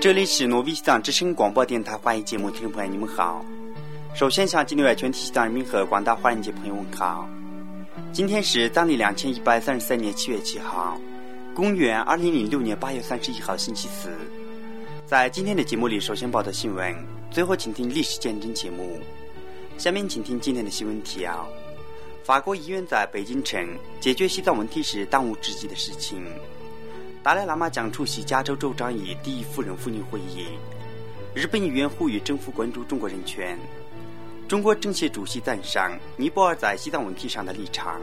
这里是诺维西藏之声广播电台华语节目，听众朋友你们好。首先向境内外全体西藏人民和广大华人界朋友问好。今天是藏历2133年7月7号，公元2006年8月31号星期四。在今天的节目里，首先报道新闻，最后请听历史见证节目。下面请听今天的新闻提要：法国议员在北京称解决西藏问题是当务之急的事情。达赖喇嘛将出席加州州长与第一夫人妇女会议。日本议员呼吁政府关注中国人权。中国政协主席赞赏尼泊尔在西藏问题上的立场。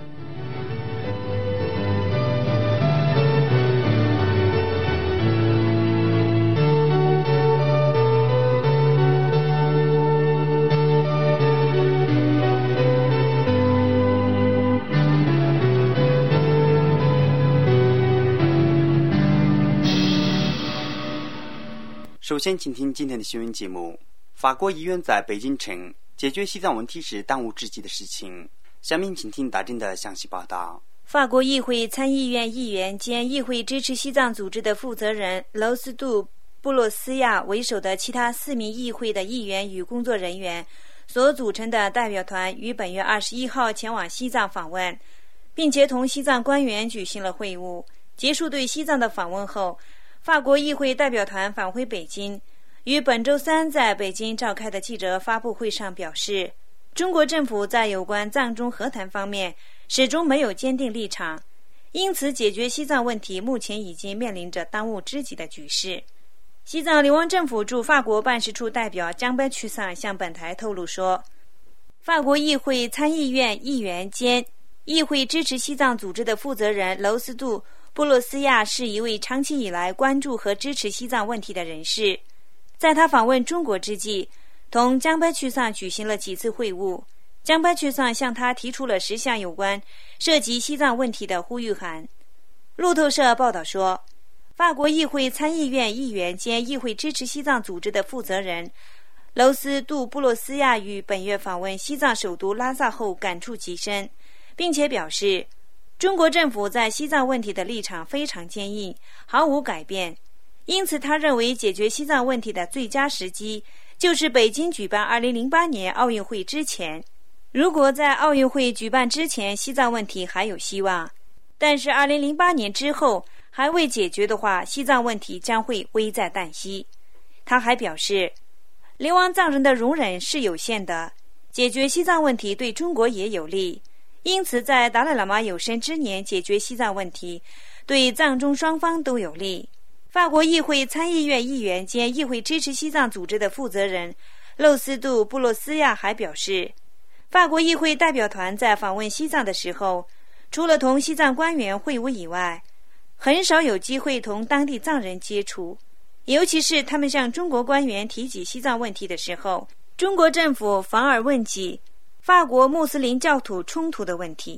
首先请听今天的新闻节目。法国议员在北京称解决西藏问题是当务之急的事情。下面请听大震的详细报道。 法国议会参议院议员兼议会支持西藏组织的负责人劳斯杜布洛斯亚为首的其他4名议会的议员与工作人员所组成的代表团于本月21号前往西藏访问，并且同西藏官员举行了会晤。结束对西藏的访问后，法国议会代表团返回北京，于本周三在北京召开的记者发布会上表示，中国政府在有关藏中和谈方面始终没有坚定立场，因此解决西藏问题目前已经面临着当务之急的局势。西藏流亡政府驻法国办事处代表江白曲桑向本台透露说，法国议会参议院议员兼议会支持西藏组织的负责人劳斯杜布洛斯亚是一位长期以来关注和支持西藏问题的人士。在他访问中国之际，同江白曲桑举行了几次会晤。江白曲桑向他提出了10项有关涉及西藏问题的呼吁函。路透社报道说，法国议会参议院议员兼议会支持西藏组织的负责人劳斯杜布洛斯亚于本月访问西藏首都拉萨后感触极深，并且表示中国政府在西藏问题的立场非常坚硬，毫无改变，因此他认为解决西藏问题的最佳时机就是北京举办2008年奥运会之前。如果在奥运会举办之前西藏问题还有希望，但是2008年之后还未解决的话，西藏问题将会危在旦夕。他还表示，流亡藏人的容忍是有限的，解决西藏问题对中国也有利，因此在达赖喇嘛有生之年解决西藏问题对藏中双方都有利。法国议会参议院议员兼议会支持西藏组织的负责人劳斯杜布洛斯亚还表示，法国议会代表团在访问西藏的时候，除了同西藏官员会晤以外，很少有机会同当地藏人接触，尤其是他们向中国官员提起西藏问题的时候，中国政府反而问及法国穆斯林教徒冲突的问题。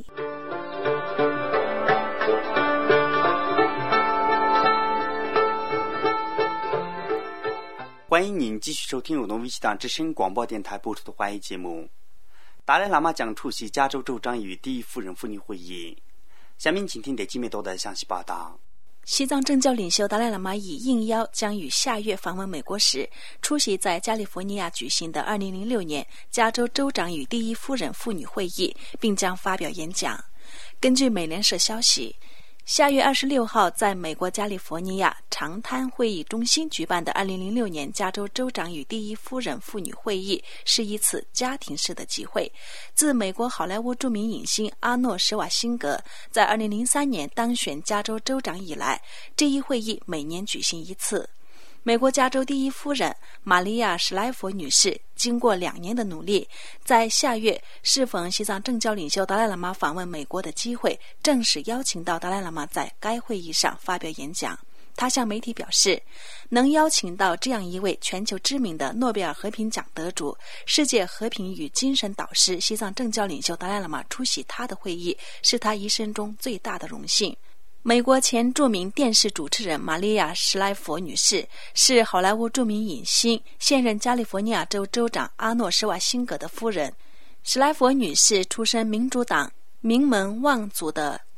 欢迎您继续收听由诺维西藏之声广播电台播出的华语节目。达赖喇嘛将出席加州州长与第一夫人妇女会议。下面请听得基美多的详细报道。 西藏政教领袖达赖喇嘛已应邀将于下月访问美国时，出席在加利福尼亚举行的2006年加州州长与第一夫人妇女会议，并将发表演讲。根据美联社消息，下月26号在美国加利福尼亚长滩会议中心举办的2006年加州州长与第一夫人妇女会议是一次家庭式的集会。自美国好莱坞著名影星阿诺·施瓦辛格在2003年当选加州州长以来，这一会议每年举行一次。美国加州第一夫人玛利亚·史莱佛女士经过2年的努力，在下月适逢西藏政教领袖达赖喇嘛访问美国的机会，正式邀请到达赖喇嘛在该会议上发表演讲。他向媒体表示，能邀请到这样一位全球知名的诺贝尔和平奖得主、世界和平与精神导师西藏政教领袖达赖喇嘛出席他的会议，是他一生中最大的荣幸。美国前著名电视主持人玛利亚·史莱佛女士是好莱坞著名影星、现任加利福尼亚州州长阿诺·施瓦辛格的夫人。史莱佛女士出身民主党名门望族的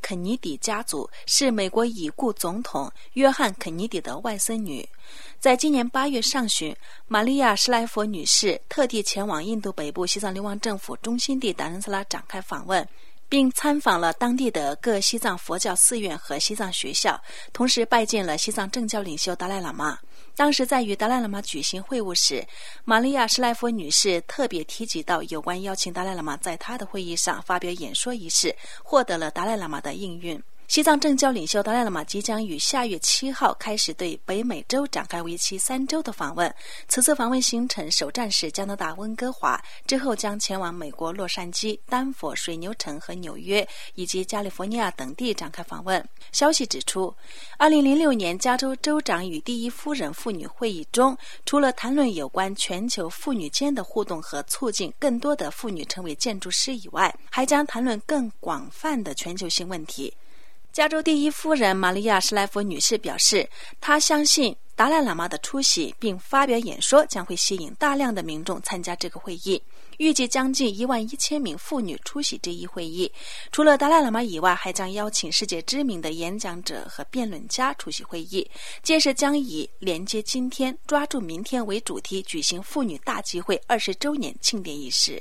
肯尼迪家族，是美国已故总统约翰·肯尼迪的外孙女。在今年8月上旬，玛利亚·施莱佛女士特地前往印度北部西藏流亡政府中心地达仁萨拉展开访问，并参访了当地的各西藏佛教寺院和西藏学校，同时拜见了西藏政教领袖达赖喇嘛。当时在与达赖喇嘛举行会晤时，玛利亚·施莱佛女士特别提及到有关邀请达赖喇嘛在她的会议上发表演说一事，获得了达赖喇嘛的应允。西藏政教领袖达赖喇嘛即将于下月7号开始对北美洲展开为期3周的访问，此次访问行程首站是加拿大温哥华，之后将前往美国洛杉矶、丹佛、水牛城和纽约以及加利福尼亚等地展开访问。消息指出，2006年加州州长与第一夫人妇女会议中，除了谈论有关全球妇女间的互动和促进更多的妇女成为建筑师以外，还将谈论更广泛的全球性问题。加州第一夫人玛利亚·施莱佛女士表示，她相信达赖喇嘛的出席并发表演说将会吸引大量的民众参加这个会议，预计将近11000名妇女出席这一会议。除了达赖喇嘛以外，还将邀请世界知名的演讲者和辩论家出席会议。届时将以连接今天、抓住明天为主题，举行妇女大集会20周年庆典仪式。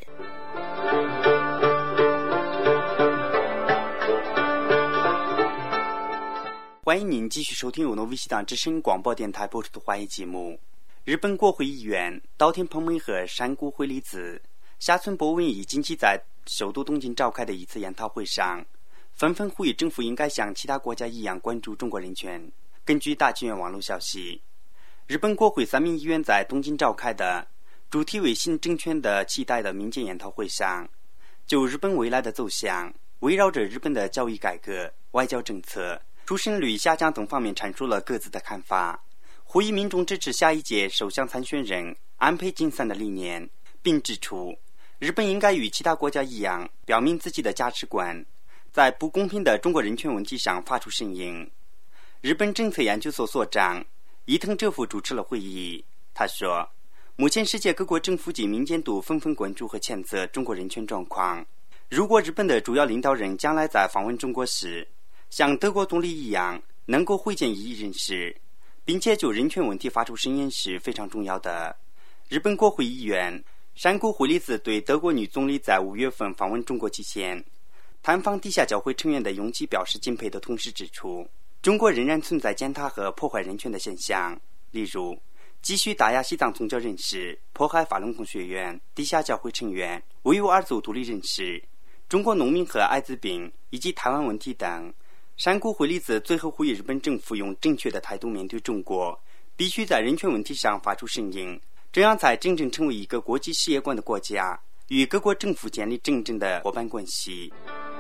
欢迎您继续收听由诺维西党之声广播电台播出的华语节目。日本国会议员岛田朋美和山谷辉里子、下村博文已近期在首都东京召开的一次研讨会上，纷纷呼吁政府应该像其他国家一样关注中国人权。根据大纪元网络消息，日本国会3名议员在东京召开的主题为新政权的期待的民间研讨会上，就日本未来的走向，围绕着日本的教育改革、外交政策、出生率下降等方面阐述了各自的看法，呼吁民众支持下一届首相参选人安倍晋三的理念，并指出日本应该与其他国家一样表明自己的价值观，在不公平的中国人权问题上发出声音。日本政策研究所所长伊藤哲夫主持了会议，他说，目前世界各国政府及民间都纷纷关注和谴责中国人权状况。如果日本的主要领导人将来在访问中国时像德国总理一样能够会见异议人士，并且就人权问题发出声音是非常重要的。日本国会议员山谷辉里子对德国女总理在5月份访问中国期间探访地下教会成员的勇气表示敬佩的同时指出，中国仍然存在践踏和破坏人权的现象，例如继续打压西藏宗教人士、迫害法轮功学员、地下教会成员、维吾尔族独立人士、中国农民和艾滋病以及台湾问题等。山谷辉里子最后呼吁日本政府用正确的态度面对中国，必须在人权问题上发出声音，这样才真正成为一个国际事业观的国家，与各国政府建立真正的伙伴关系。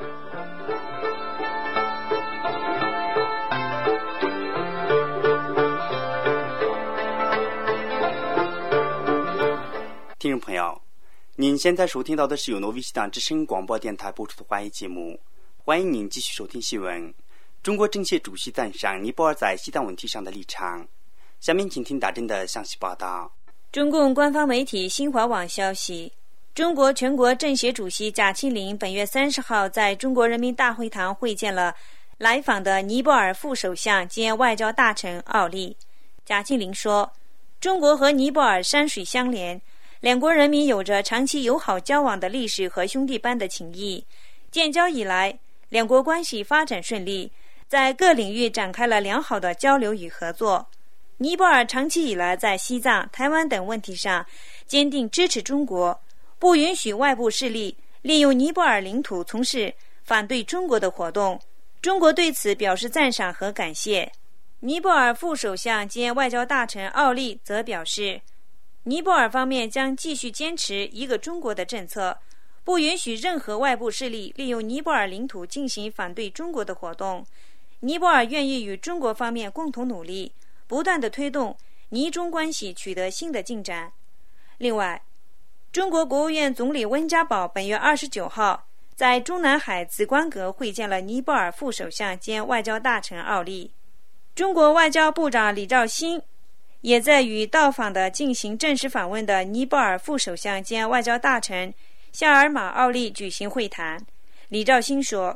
听众朋友，您现在收听到的是由诺维西党之声广播电台播出的华语节目，欢迎您继续收听新闻。中国政协主席赞赏尼泊尔在西藏问题上的立场。下面请听大震的详细报道。 中共官方媒体新华网消息，中国全国政协主席贾庆林本月30号在中国人民大会堂会见了来访的尼泊尔副首相兼外交大臣奥利。贾庆林说，中国和尼泊尔山水相连，两国人民有着长期友好交往的历史和兄弟般的情谊。建交以来，两国关系发展顺利，在各领域展开了良好的交流与合作。尼泊尔长期以来在西藏、台湾等问题上坚定支持中国，不允许外部势力利用尼泊尔领土从事反对中国的活动。中国对此表示赞赏和感谢。尼泊尔副首相兼外交大臣奥利则表示，尼泊尔方面将继续坚持一个中国的政策，不允许任何外部势力利用尼泊尔领土进行反对中国的活动。尼泊尔愿意与中国方面共同努力，不断地推动尼中关系取得新的进展。另外，中国国务院总理温家宝本月29号在中南海紫光阁会见了尼泊尔副首相兼外交大臣奥利。中国外交部长李肇星也在与到访的进行正式访问的尼泊尔副首相兼外交大臣夏尔马奥利举行会谈。李肇星说，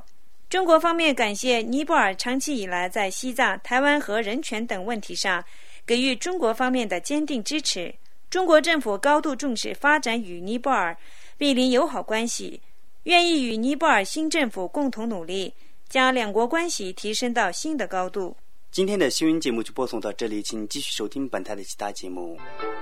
中国方面感谢尼泊尔长期以来在西藏、台湾和人权等问题上给予中国方面的坚定支持。中国政府高度重视发展与尼泊尔毗邻友好关系，愿意与尼泊尔新政府共同努力，将两国关系提升到新的高度。 今天的新闻节目就播送到这里，请继续收听本台的其他节目。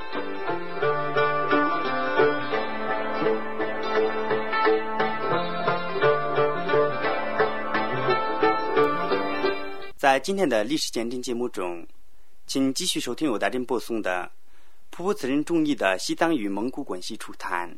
在今天的历史见证节目中，请继续收听由大珍播送的普普此人中意的西藏与蒙古关系初谈。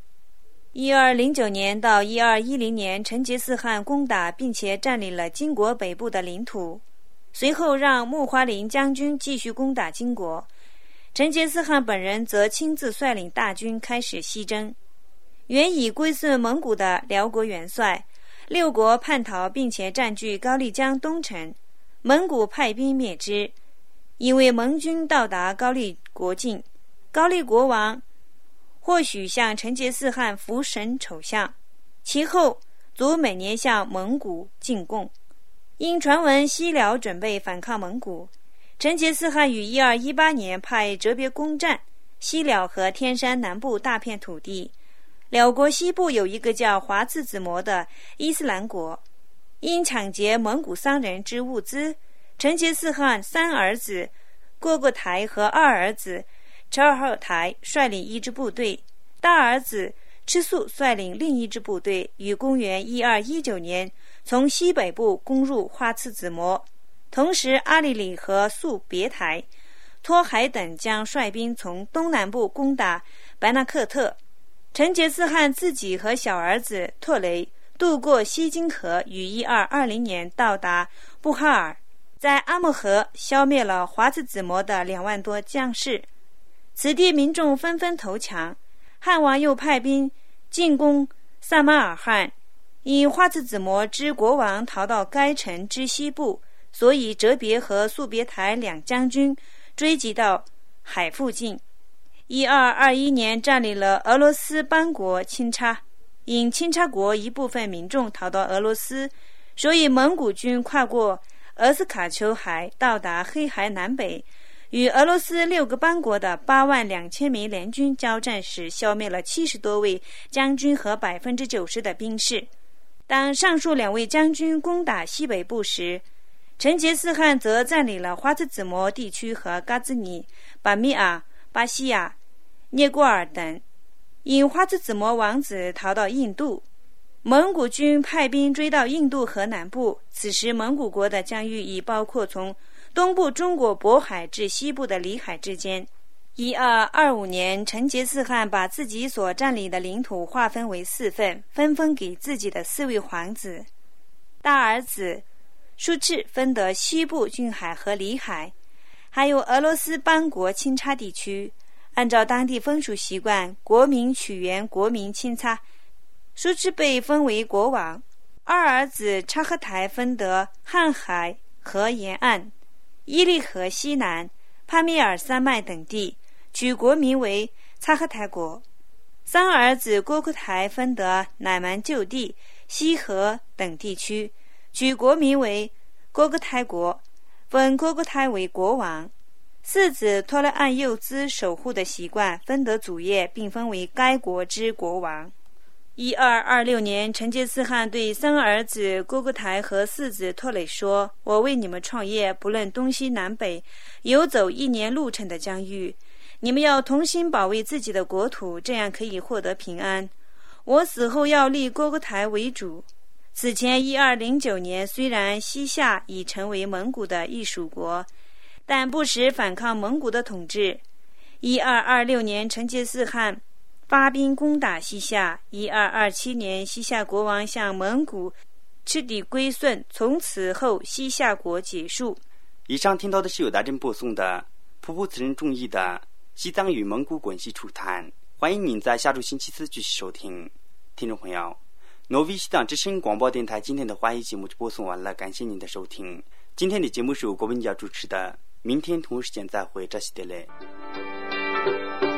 1209年到1210年，成吉思汗攻打并且占领了金国北部的领土，随后让木华林将军继续攻打金国，成吉思汗本人则亲自率领大军开始西征。原以归顺蒙古的辽国元帅六国叛逃，并且占据高丽江东城，蒙古派兵灭之。因为蒙军到达高丽国境，高丽国王或许向成吉思汗扶神丑相，其后卒每年向蒙古进贡。因传闻西辽准备反抗蒙古，成吉思汗于1218年派哲别攻占西辽和天山南部大片土地。辽国西部有一个叫华次子模的伊斯兰国，因抢劫蒙古商人之物资，成吉思汗三儿子过过台和二儿子察尔后台率领一支部队，大儿子吃素率领另一支部队，于公元1219年从西北部攻入华次子模。同时阿里里和素别台、托海等将率兵从东南部攻打白纳克特。成吉思汗自己和小儿子拓雷渡过西金河，于1220年到达布哈尔，在阿木河消灭了华次子模的2万多将士。此地民众纷纷投降，汉王又派兵进攻萨马尔汗。因华次子模之国王逃到该城之西部，所以哲别和素别台两将军追击到海附近。1221年占领了俄罗斯邦国钦察，因钦察国一部分民众逃到俄罗斯，所以蒙古军跨过俄斯卡丘海到达黑海南北，与俄罗斯6个邦国的8万2千名联军交战时，消灭了70多位将军和 90% 的兵士。当上述2位将军攻打西北部时，成吉思汗则占领了华次子模地区和嘎兹尼、巴米尔、巴西亚、聂过尔等。因华次子模王子逃到印度，蒙古军派兵追到印度河南部。此时蒙古国的疆域已包括从东部中国渤海至西部的里海之间。1225年，成吉思汗把自己所占领的领土划分为4份，分封给自己的4位皇子。大儿子舒赤分得西部郡海和里海，还有俄罗斯邦国钦察地区。按照当地风俗习惯，国民取原国民钦察，舒赤被封为国王。二儿子察合台分得瀚海河沿岸、伊犁河西南、帕米尔山脉等地，取国名为察合台国。三儿子郭库台分得乃蛮旧地、西河等地区，取国名为郭库台国，封郭库台为国王。四子托勒按幼资守护的习惯，分得祖业，并封为该国之国王。1226年，成吉思汗对三儿子郭库台和四子托雷说：“我为你们创业，不论东西南北，游走1年路程的疆域，你们要同心保卫自己的国土，这样可以获得平安。我死后要立郭库台为主。”此前1209年，虽然西夏已成为蒙古的一属国，但不时反抗蒙古的统治。1226年，成吉思汗发兵攻打西夏。1227年，西夏国王向蒙古彻底归顺，从此后西夏国结束。 以上听到的是由大珍播送的普普此人中意的西藏与蒙古关系初谈，欢迎您在下周星期四继续收听。听众朋友，挪威西藏之声广播电台今天的华语节目就播送完了，感谢您的收听。今天的节目是由郭文佳主持的，明天同一时间再会，这是的嘞。